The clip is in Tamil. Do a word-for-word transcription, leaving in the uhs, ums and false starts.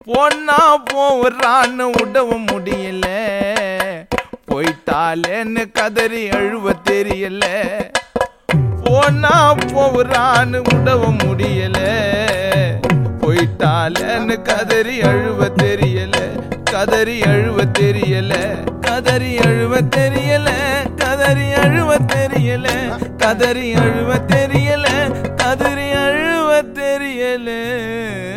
போனா போறான்னு விடவும் முடியல, போயிட்டாலேன்னு கதறி அழுவ தெரியல. போனா போறான்னு விடவும் முடியல, போயிட்டாலேன்னு கதறி அழுவ தெரியல. கதறி அழுவ தெரியல, கதறி அழுவ தெரியல, கதறி அழுவ தெரியல, கதறி அழுவ தெரியல, கதறி அழுவ தெரியல.